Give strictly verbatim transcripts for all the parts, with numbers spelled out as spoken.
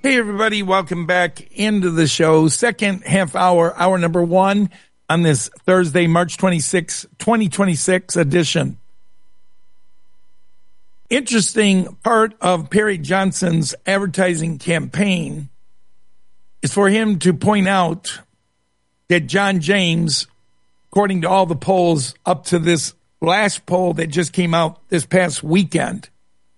Hey, everybody. Welcome back into the show. Second half hour, hour number one on this Thursday, March twenty-sixth, twenty twenty-six edition. Interesting part of Perry Johnson's advertising campaign is for him to point out that John James, according to all the polls up to this last poll that just came out this past weekend,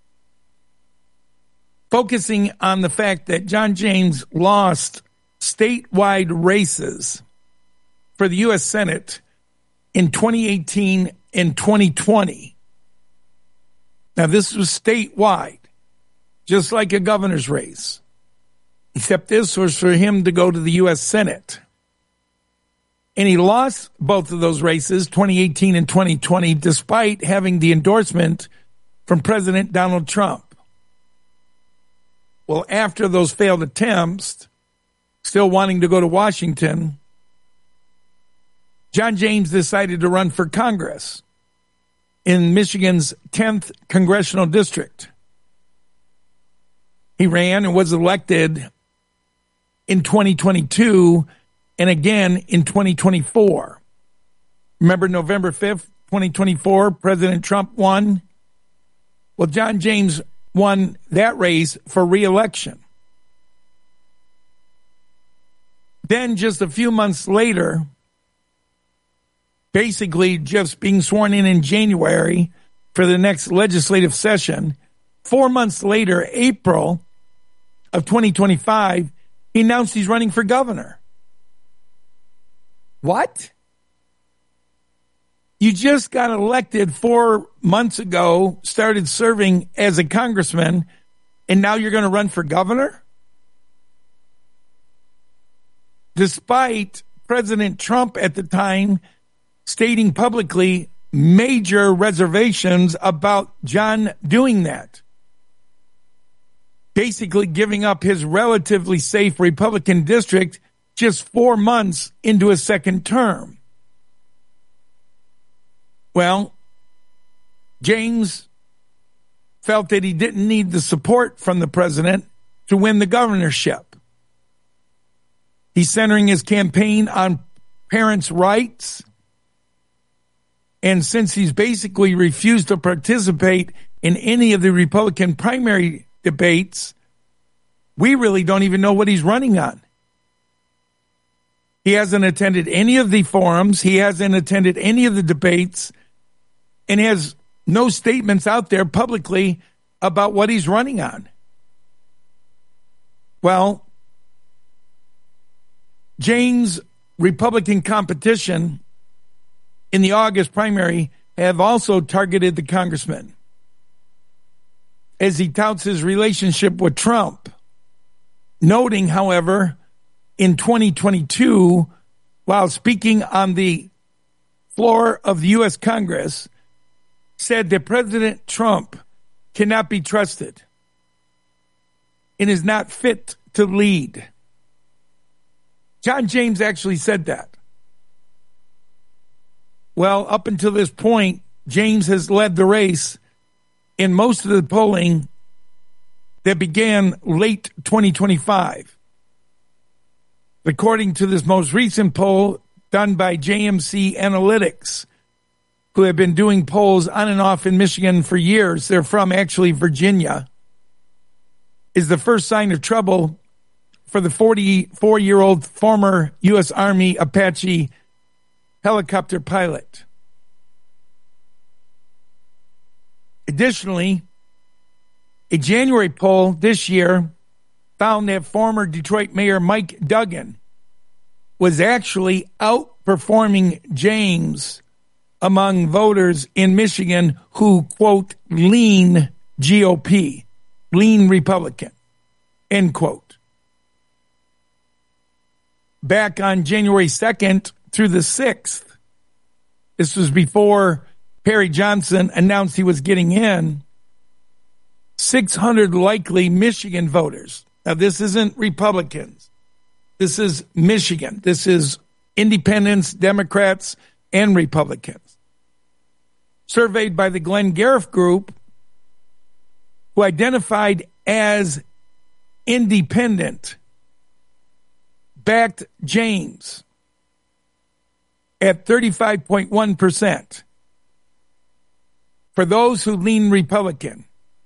focusing on the fact that John James lost statewide races for the U S Senate in twenty eighteen and twenty twenty. Now, this was statewide, just like a governor's race, except this was for him to go to the U S Senate. And he lost both of those races, twenty eighteen and twenty twenty, despite having the endorsement from President Donald Trump. Well, after those failed attempts, still wanting to go to Washington, John James decided to run for Congress in Michigan's tenth congressional district. He ran and was elected in twenty twenty-two and again in twenty twenty-four. Remember November fifth, twenty twenty-four, President Trump won? Well, John James won that race for re-election. Then just a few months later, basically just being sworn in in January for the next legislative session, four months later, April of twenty twenty-five, he announced he's running for governor. What? You just got elected four months ago, started serving as a congressman, and now you're going to run for governor? Despite President Trump at the time stating publicly major reservations about John doing that, basically giving up his relatively safe Republican district just four months into his second term. Well, James felt that he didn't need the support from the president to win the governorship. He's centering his campaign on parents' rights. And since he's basically refused to participate in any of the Republican primary debates, we really don't even know what he's running on. He hasn't attended any of the forums. He hasn't attended any of the debates, and has no statements out there publicly about what he's running on. Well, James' Republican competition in the August primary have also targeted the congressman, as he touts his relationship with Trump, noting, however, in twenty twenty-two, while speaking on the floor of the U S Congress, said that President Trump cannot be trusted and is not fit to lead. John James actually said that. Well, up until this point, James has led the race in most of the polling that began late twenty twenty-five. According to this most recent poll done by J M C Analytics, who have been doing polls on and off in Michigan for years, they're from actually Virginia, is the first sign of trouble for the forty-four-year-old former U S Army Apache helicopter pilot. Additionally, a January poll this year found that former Detroit Mayor Mike Duggan was actually outperforming James among voters in Michigan who, quote, lean G O P, lean Republican, end quote. Back on January second through the sixth, this was before Perry Johnson announced he was getting in, six hundred likely Michigan voters. Now, this isn't Republicans. This is Michigan. This is independents, Democrats, and Republicans. Surveyed by the Glenn Gariff Group, who identified as independent backed James at thirty-five point one percent. For those who lean Republican,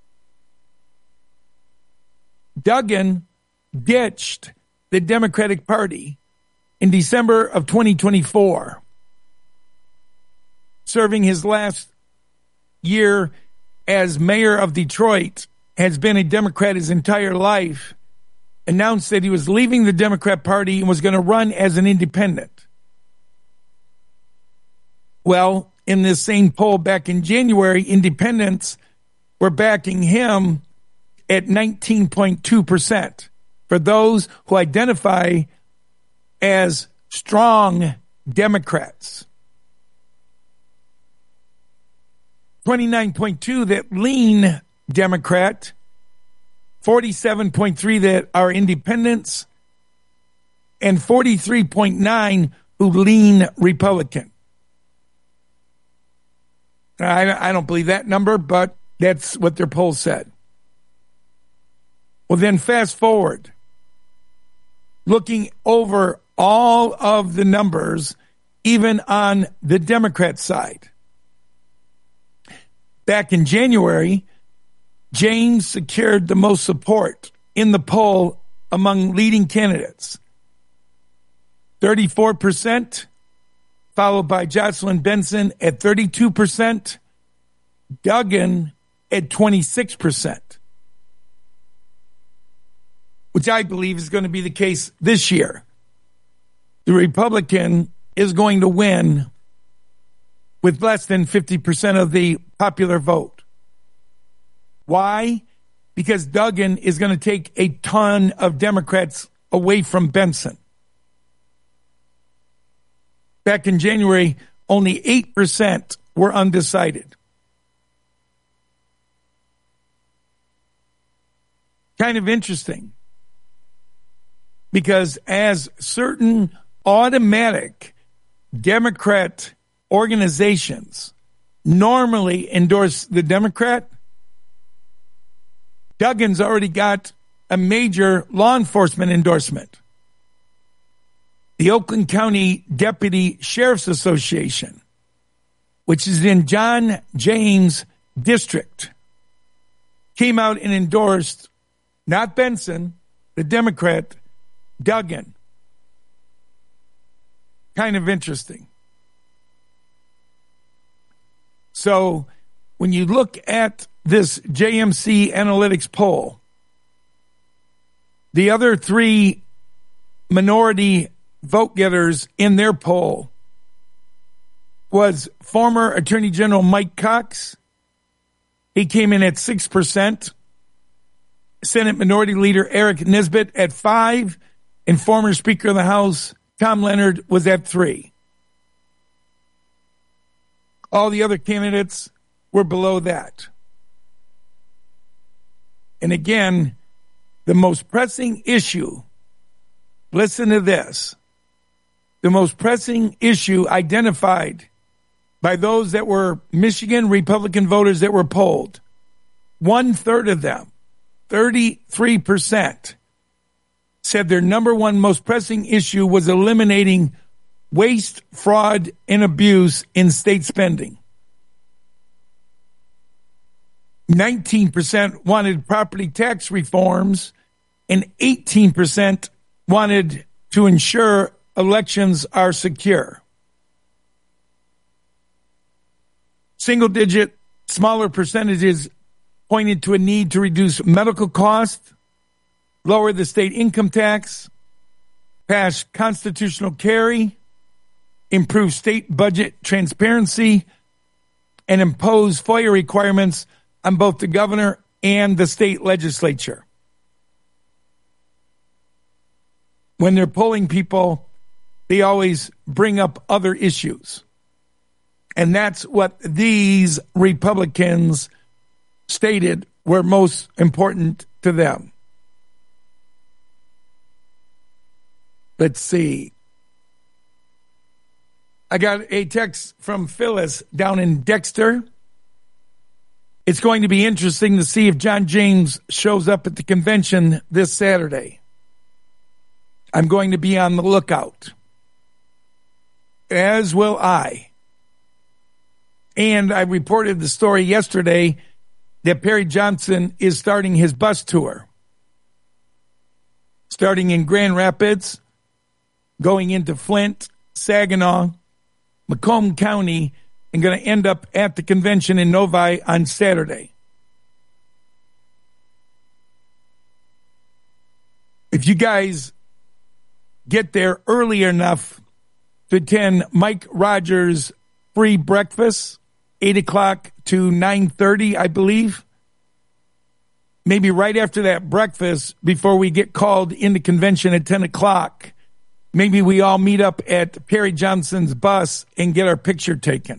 Duggan ditched the Democratic Party in December of twenty twenty-four, serving his last year as mayor of Detroit, has been a Democrat his entire life, announced that he was leaving the Democrat Party and was going to run as an independent. Well, in this same poll back in January, independents were backing him at nineteen point two percent. For those who identify as strong Democrats. twenty-nine point two that lean Democrat, forty-seven point three that are independents, and forty-three point nine who lean Republican. I, I don't believe that number, but that's what their poll said. Well, then fast forward. Looking over all of the numbers, even on the Democrat side. Back in January, James secured the most support in the poll among leading candidates. thirty-four percent, followed by Jocelyn Benson at thirty-two percent, Duggan at twenty-six percent, which I believe is going to be the case this year. The Republican is going to win with less than fifty percent of the popular vote. Why? Because Duggan is going to take a ton of Democrats away from Benson. Back in January, only eight percent were undecided. Kind of interesting. Because as certain automatic Democrat organizations normally endorse the Democrat, Duggan's already got a major law enforcement endorsement. The Oakland County Deputy Sheriff's Association, which is in John James' district, came out and endorsed not Benson, the Democrat, Duggan. Kind of interesting. So when you look at this J M C Analytics poll, the other three minority vote getters in their poll was former Attorney General Mike Cox. He came in at six percent. Senate Minority Leader Eric Nisbet at five, and former Speaker of the House Tom Leonard was at three. All the other candidates were below that. And again, the most pressing issue, listen to this, the most pressing issue identified by those that were Michigan Republican voters that were polled, one third of them, thirty-three percent, said their number one most pressing issue was eliminating waste, fraud, and abuse in state spending. nineteen percent wanted property tax reforms, and eighteen percent wanted to ensure elections are secure. Single-digit, smaller percentages pointed to a need to reduce medical costs, lower the state income tax, pass constitutional carry, improve state budget transparency, and impose FOIA requirements on both the governor and the state legislature. When they're polling people, they always bring up other issues. And that's what these Republicans stated were most important to them. Let's see. I got a text from Phyllis down in Dexter. It's going to be interesting to see if John James shows up at the convention this Saturday. I'm going to be on the lookout, as will I. And I reported the story yesterday that Perry Johnson is starting his bus tour, starting in Grand Rapids, going into Flint, Saginaw, Macomb County, and going to end up at the convention in Novi on Saturday. If you guys get there early enough to attend Mike Rogers' free breakfast, eight o'clock to nine thirty, I believe, maybe right after that breakfast, before we get called into convention at ten o'clock, maybe we all meet up at Perry Johnson's bus and get our picture taken.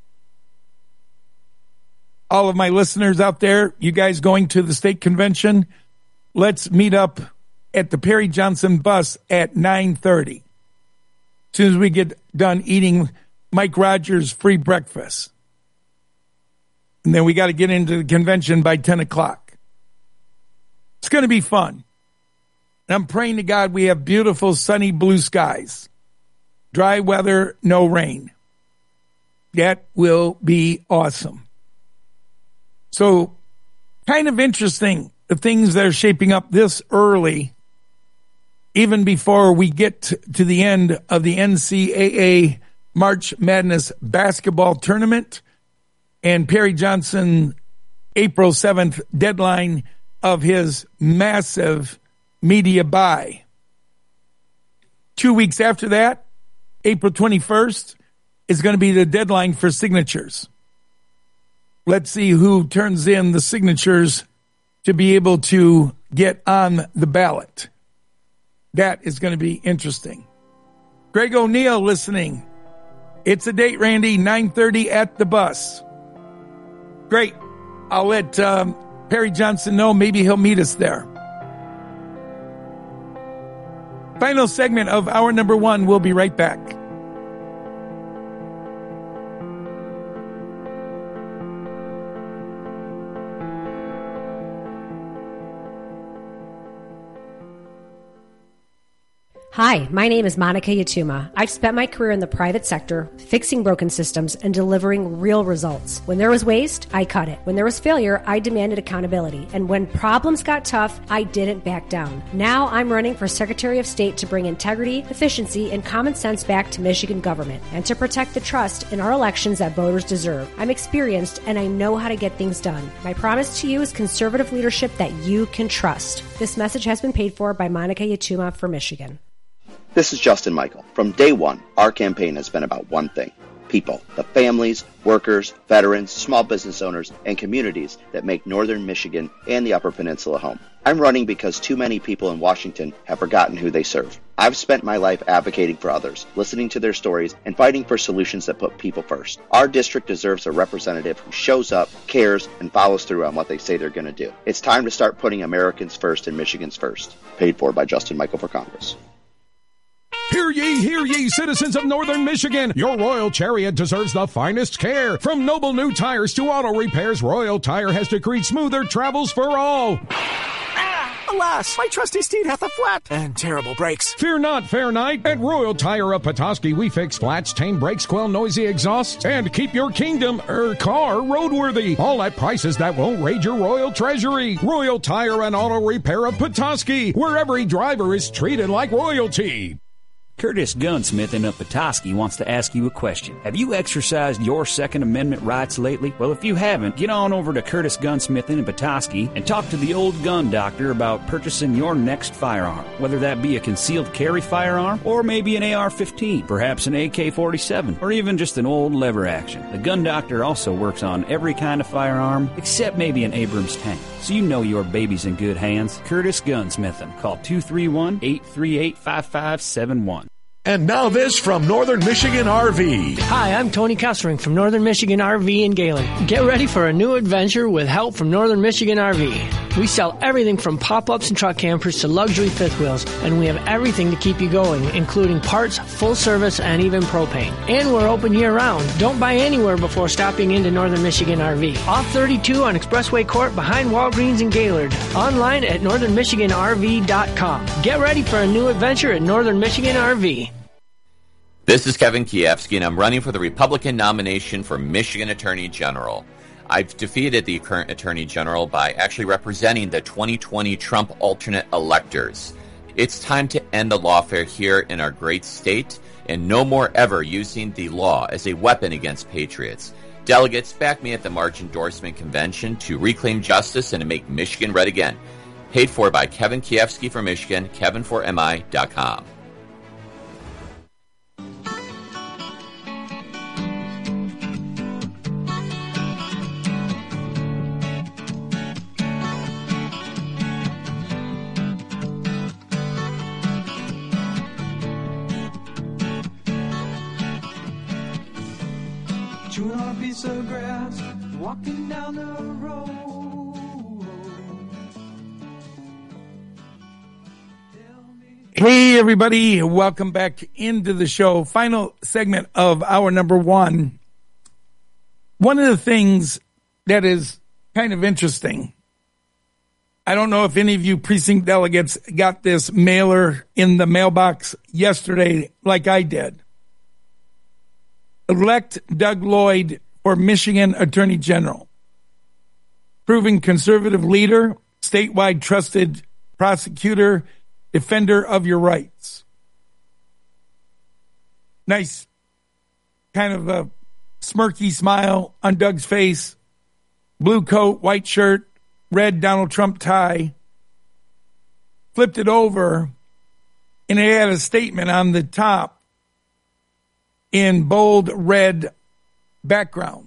All of my listeners out there, you guys going to the state convention, let's meet up at the Perry Johnson bus at nine thirty. As soon as we get done eating Mike Rogers' free breakfast. And then we got to get into the convention by ten o'clock. It's going to be fun. And I'm praying to God we have beautiful sunny blue skies. Dry weather, no rain. That will be awesome. So, kind of interesting, the things that are shaping up this early, even before we get to the end of the N C double A March Madness basketball tournament and Perry Johnson April seventh deadline of his massive media buy. Two weeks after that, April twenty-first, is going to be the deadline for signatures. Let's see who turns in the signatures to be able to get on the ballot. That is going to be interesting. Greg O'Neill listening. It's a date, Randy, nine thirty at the bus. Great. I'll let um, Perry Johnson know. Maybe he'll meet us there. Final segment of hour number one. We'll be right back. Hi, my name is Monica Yatuma. I've spent my career in the private sector, fixing broken systems and delivering real results. When there was waste, I cut it. When there was failure, I demanded accountability. And when problems got tough, I didn't back down. Now I'm running for Secretary of State to bring integrity, efficiency, and common sense back to Michigan government and to protect the trust in our elections that voters deserve. I'm experienced and I know how to get things done. My promise to you is conservative leadership that you can trust. This message has been paid for by Monica Yatuma for Michigan. This is Justin Michael. From day one, our campaign has been about one thing: people, the families, workers, veterans, small business owners, and communities that make northern Michigan and the Upper Peninsula home. I'm running because too many people in Washington have forgotten who they serve. I've spent my life advocating for others, listening to their stories, and fighting for solutions that put people first. Our district deserves a representative who shows up, cares, and follows through on what they say they're going to do. It's time to start putting Americans first and Michigan's first. Paid for by Justin Michael for Congress. Hear ye, hear ye, citizens of northern Michigan. Your Royal Chariot deserves the finest care. From noble new tires to auto repairs, Royal Tire has decreed smoother travels for all. Alas, my trusty steed hath a flat and terrible brakes. Fear not, fair knight. At Royal Tire of Petoskey, we fix flats, tame brakes, quell noisy exhausts, and keep your kingdom, er, car roadworthy. All at prices that won't raid your royal treasury. Royal Tire and Auto Repair of Petoskey, where every driver is treated like royalty. Curtis Gunsmithing of Petoskey wants to ask you a question. Have you exercised your Second Amendment rights lately? Well, if you haven't, get on over to Curtis Gunsmithing in Petoskey and talk to the old gun doctor about purchasing your next firearm, whether that be a concealed carry firearm or maybe an A R fifteen, perhaps an A K forty-seven, or even just an old lever action. The gun doctor also works on every kind of firearm except maybe an Abrams tank. So you know your baby's in good hands. Curtis Gunsmithing. Call two three one, eight three eight, five five seven one. And now this from Northern Michigan R V. Hi, I'm Tony Kessering from Northern Michigan R V in Galen. Get ready for a new adventure with help from Northern Michigan R V. We sell everything from pop-ups and truck campers to luxury fifth wheels, and we have everything to keep you going, including parts, full service, and even propane. And we're open year-round. Don't buy anywhere before stopping into Northern Michigan R V. Off thirty-two on Expressway Court behind Walgreens in Gaylord. Online at northern michigan r v dot com. Get ready for a new adventure at Northern Michigan R V. This is Kevin Kiefsky, and I'm running for the Republican nomination for Michigan Attorney General. I've defeated the current Attorney General by actually representing the twenty twenty Trump alternate electors. It's time to end the lawfare here in our great state, and no more ever using the law as a weapon against patriots. Delegates, back me at the March Endorsement Convention to reclaim justice and to make Michigan red again. Paid for by Kevin Kiefsky for Michigan, kevin for m i dot com. Chewing on a piece of grass, walking down the road. Hey, everybody. Welcome back into the show. Final segment of hour number one. One of the things that is kind of interesting, I don't know if any of you precinct delegates got this mailer in the mailbox yesterday like I did. Elect Doug Lloyd for Michigan Attorney General. Proven conservative leader, statewide trusted prosecutor, defender of your rights. Nice kind of a smirky smile on Doug's face. Blue coat, white shirt, red Donald Trump tie. Flipped it over, and it had a statement on the top in bold red background.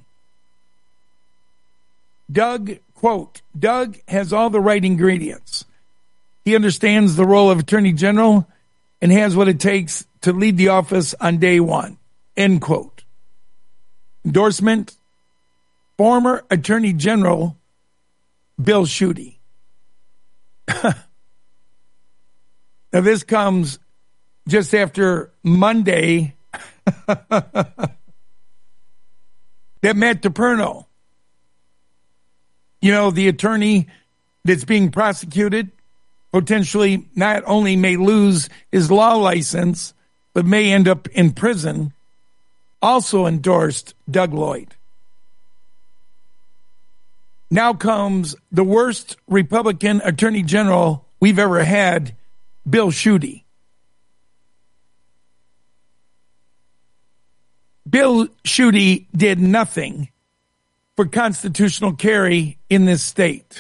Doug, quote, Doug has all the right ingredients. He understands the role of Attorney General and has what it takes to lead the office on day one, end quote. Endorsement, former Attorney General Bill Schuette. Now this comes just after Monday that Matt DePerno, you know, the attorney that's being prosecuted, potentially not only may lose his law license, but may end up in prison, also endorsed Doug Lloyd. Now comes the worst Republican attorney general we've ever had, Bill Schuette. Bill Schuette did nothing for constitutional carry in this state.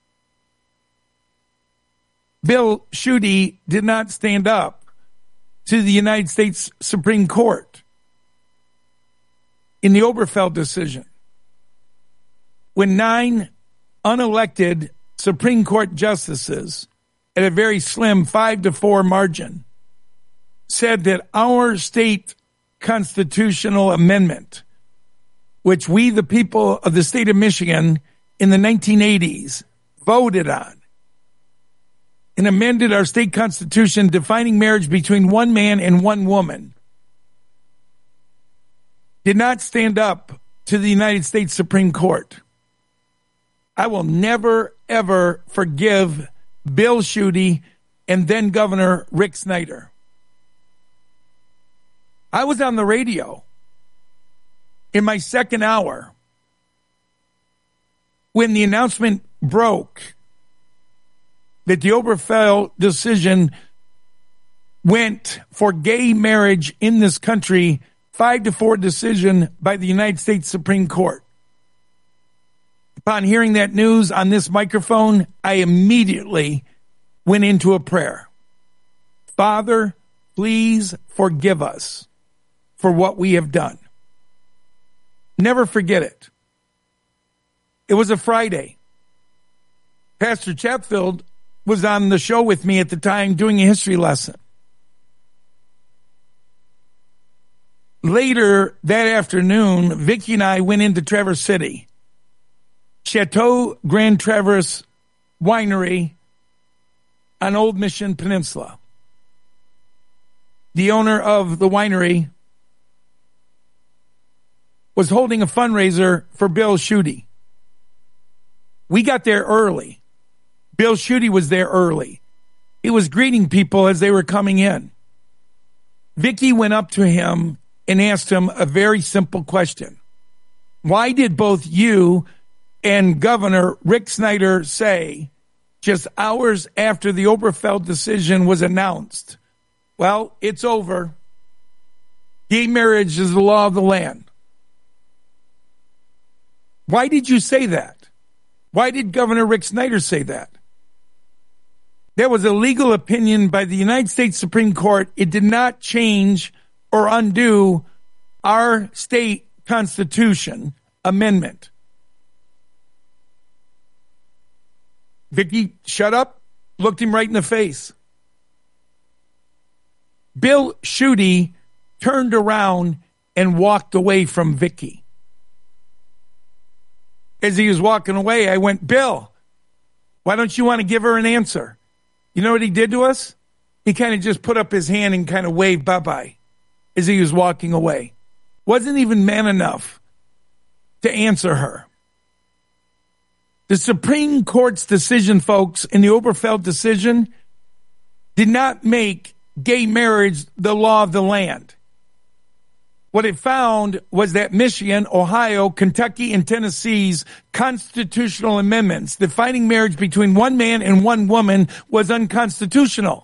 Bill Schuette did not stand up to the United States Supreme Court in the Obergefell decision, when nine unelected Supreme Court justices at a very slim five to four margin said that our state constitutional amendment, which we, the people of the state of Michigan in the nineteen eighties voted on and amended our state constitution defining marriage between one man and one woman, did not stand up to the United States Supreme Court. I will never, ever forgive Bill Schuette and then Governor Rick Snyder. I was on the radio in my second hour when the announcement broke that the Obergefell decision went for gay marriage in this country, five to four decision by the United States Supreme Court. Upon hearing that news on this microphone, I immediately went into a prayer. Father, please forgive us for what we have done. Never forget it. It was a Friday. Pastor Chatfield was on the show with me at the time doing a history lesson. later that afternoon, Vicki and I went into Traverse City, Chateau Grand Traverse Winery on Old Mission Peninsula. The owner of the winery was holding a fundraiser for Bill Schuette. We got there early. Bill Schuette was there early. He was greeting people as they were coming in. Vicki went up to him and asked him a very simple question. Why did both you and Governor Rick Snyder say, just hours after the Obergefell decision was announced, well, it's over. Gay marriage is the law of the land. Why did you say that? Why did Governor Rick Snyder say that? That was a legal opinion by the United States Supreme Court. It did not change or undo our state constitution amendment. Vicki shut up, looked him right in the face. Bill Schuette turned around and walked away from Vicki. As he was walking away, I went, Bill, why don't you want to give her an answer? You know what he did to us? He kind of just put up his hand and kind of waved bye-bye as he was walking away. Wasn't even man enough to answer her. The Supreme Court's decision, folks, in the Obergefell decision, did not make gay marriage the law of the land. What it found was that Michigan, Ohio, Kentucky, and Tennessee's constitutional amendments defining marriage between one man and one woman was unconstitutional.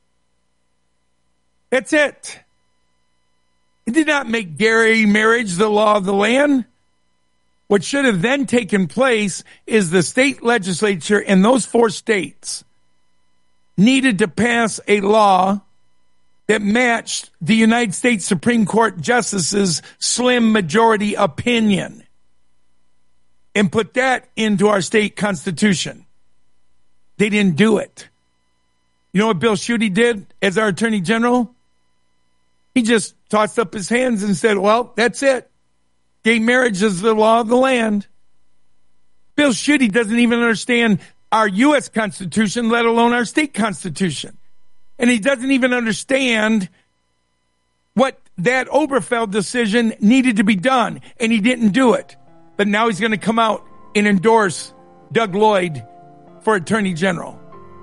That's it. It did not make gay marriage the law of the land. What should have then taken place is the state legislature in those four states needed to pass a law that matched the United States Supreme Court Justice's slim majority opinion and put that into our state constitution. They didn't do it. You know what Bill Schuette did as our Attorney General? He just tossed up his hands and said, well, that's it. Gay marriage is the law of the land. Bill Schuette doesn't even understand our U S Constitution, let alone our state constitution. And he doesn't even understand what that Obergefell decision needed to be done. And he didn't do it. But now he's going to come out and endorse Doug Lloyd for Attorney General.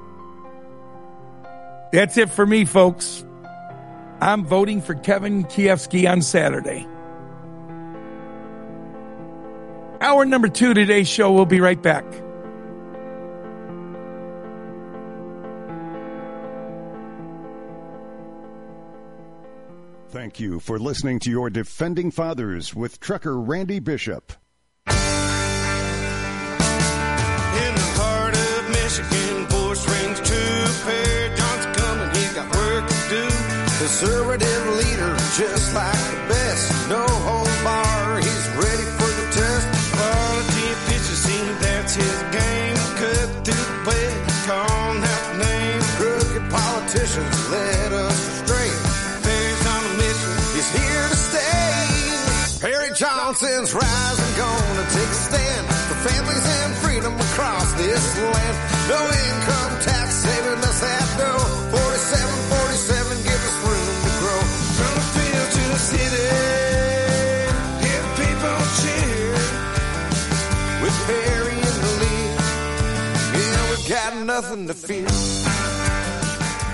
That's it for me, folks. I'm voting for Kevin Kiefsky on Saturday. Hour number two today's show. We'll be right back. Thank you for listening to your Defending Fathers with Trucker Randy Bishop. In the heart of Michigan, voice rings true. Perry Johnson coming, he got work to do. Conservative leader, just like the best. No holds bar, he's ready for the test. Quality pitches, see that's his game. Cut through the play, calling out the names. Crooked politicians led us astray. Perry's on a mission, he's here to stay. Perry Johnson's rising, gonna take a stand for families and freedom across this land. No income tax saving us that dough. forty-seven forty-seven, give us room to grow. From the field to the city, hear the people cheer. With Perry in the lead, yeah, we got nothing to fear.